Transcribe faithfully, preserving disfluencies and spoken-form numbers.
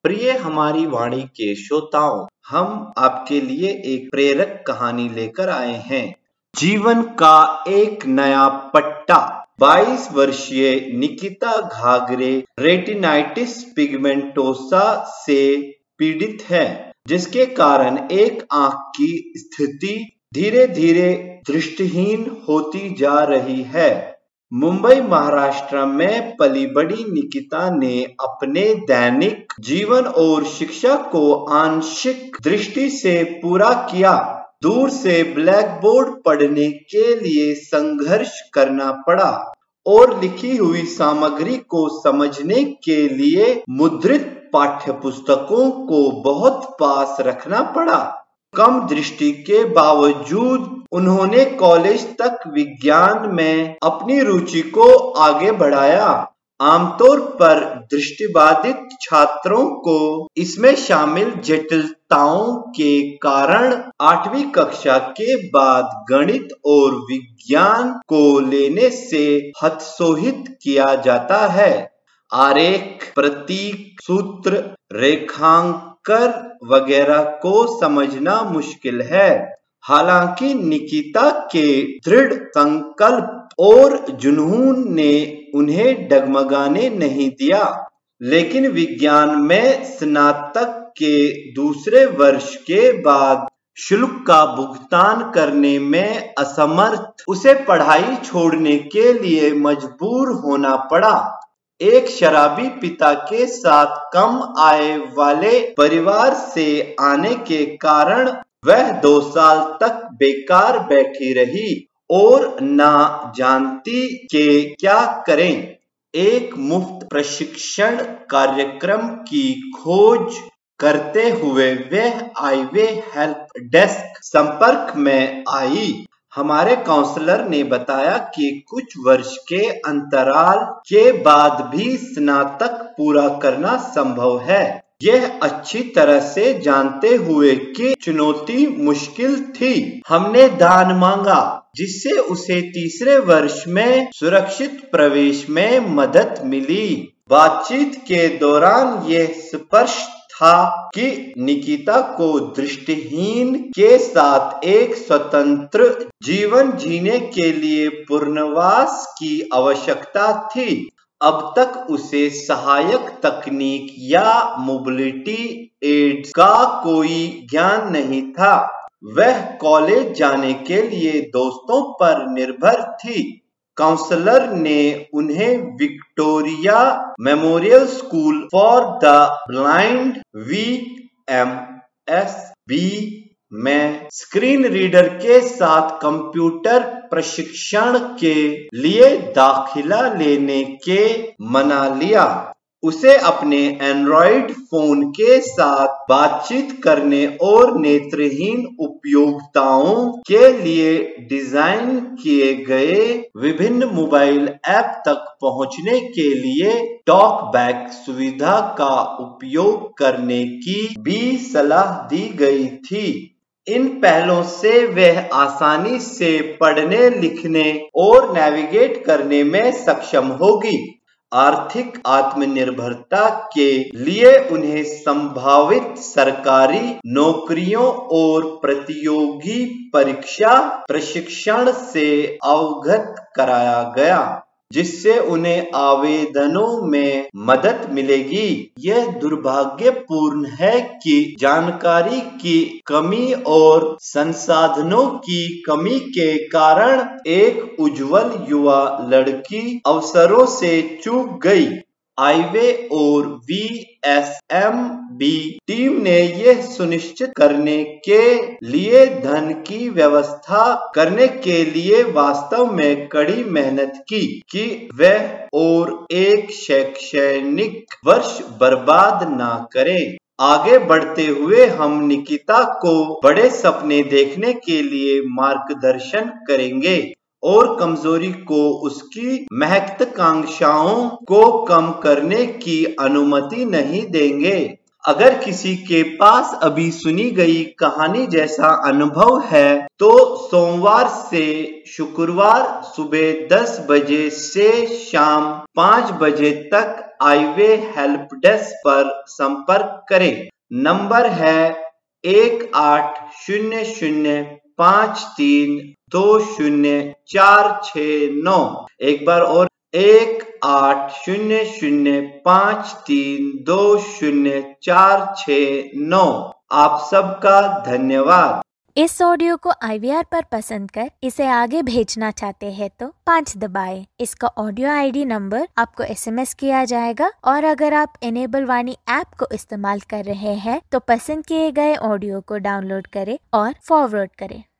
प्रिय हमारी वाणी के श्रोताओं, हम आपके लिए एक प्रेरक कहानी लेकर आए हैं। जीवन का एक नया पट्टा। बाईस वर्षीय निकिता घाघरे रेटिनाइटिस पिगमेंटोसा से पीड़ित है, जिसके कारण एक आंख की स्थिति धीरे धीरे दृष्टिहीन होती जा रही है। मुंबई महाराष्ट्र में पली बड़ी निकिता ने अपने दैनिक जीवन और शिक्षा को आंशिक दृष्टि से पूरा किया। दूर से ब्लैक बोर्ड पढ़ने के लिए संघर्ष करना पड़ा और लिखी हुई सामग्री को समझने के लिए मुद्रित पाठ्यपुस्तकों को बहुत पास रखना पड़ा। कम दृष्टि के बावजूद उन्होंने कॉलेज तक विज्ञान में अपनी रुचि को आगे बढ़ाया। आमतौर पर दृष्टिबाधित छात्रों को इसमें शामिल जटिलताओं के कारण आठवीं कक्षा के बाद गणित और विज्ञान को लेने से हतोत्साहित किया जाता है। आरेख, प्रतीक, सूत्र, रेखांकन वगैरह को समझना मुश्किल है। हालांकि निकिता के दृढ़ संकल्प और जुनून ने उन्हें डगमगाने नहीं दिया, लेकिन विज्ञान में स्नातक के दूसरे वर्ष के बाद शुल्क का भुगतान करने में असमर्थ उसे पढ़ाई छोड़ने के लिए मजबूर होना पड़ा। एक शराबी पिता के साथ कम आय वाले परिवार से आने के कारण वह दो साल तक बेकार बैठी रही और ना जानती कि क्या करें। एक मुफ्त प्रशिक्षण कार्यक्रम की खोज करते हुए वह आईवे हेल्प डेस्क संपर्क में आई। हमारे काउंसलर ने बताया कि कुछ वर्ष के अंतराल के बाद भी स्नातक पूरा करना संभव है। यह अच्छी तरह से जानते हुए कि चुनौती मुश्किल थी, हमने दान मांगा, जिससे उसे तीसरे वर्ष में सुरक्षित प्रवेश में मदद मिली। बातचीत के दौरान यह स्पष्ट था कि निकिता को दृष्टिहीन के साथ एक स्वतंत्र जीवन जीने के लिए पुनर्वास की आवश्यकता थी। अब तक उसे सहायक तकनीक या मोबिलिटी एड्स का कोई ज्ञान नहीं था। वह कॉलेज जाने के लिए दोस्तों पर निर्भर थी। काउंसलर ने उन्हें Victoria Memorial School for the Blind V M S B में स्क्रीन रीडर के साथ कंप्यूटर प्रशिक्षण के लिए दाखिला लेने के मना लिया। उसे अपने एंड्रॉइड फोन के साथ बातचीत करने और नेत्रहीन उपयोक्ताओं के लिए डिजाइन किए गए विभिन्न मोबाइल ऐप तक पहुंचने के लिए टॉकबैक सुविधा का उपयोग करने की भी सलाह दी गई थी। इन पहलों से वह आसानी से पढ़ने, लिखने और नेविगेट करने में सक्षम होगी। आर्थिक आत्मनिर्भरता के लिए उन्हें संभावित सरकारी नौकरियों और प्रतियोगी परीक्षा प्रशिक्षण से अवगत कराया गया, जिससे उन्हें आवेदनों में मदद मिलेगी। यह दुर्भाग्यपूर्ण है कि जानकारी की कमी और संसाधनों की कमी के कारण एक उज्जवल युवा लड़की अवसरों से चूक गई। आईवे और V S M B team ने यह सुनिश्चित करने के लिए धन की व्यवस्था करने के लिए वास्तव में कड़ी मेहनत की कि वह और एक शैक्षणिक वर्ष बर्बाद ना करें। आगे बढ़ते हुए हम निकिता को बड़े सपने देखने के लिए मार्गदर्शन करेंगे और कमजोरी को उसकी महत्वाकांक्षाओं को कम करने की अनुमति नहीं देंगे। अगर किसी के पास अभी सुनी गई कहानी जैसा अनुभव है तो सोमवार से शुक्रवार सुबह दस बजे से शाम पाँच बजे तक आईवे हेल्प डेस्क पर संपर्क करें। नंबर है एक आठ शून्य शून्य पाँच तीन दो शून्य चार छः नौ। एक बार और एक आठ शून्य शून्य पाँच तीन दो शून्य चार छः नौ। आप सबका धन्यवाद। इस ऑडियो को आई वी आर पर पसंद कर इसे आगे भेजना चाहते हैं तो पाँच दबाएं। इसका ऑडियो आई डी नंबर आपको एस एम एस किया जाएगा और अगर आप इनेबल वाणी ऐप को इस्तेमाल कर रहे हैं तो पसंद किए गए ऑडियो को डाउनलोड करें और फॉरवर्ड करें।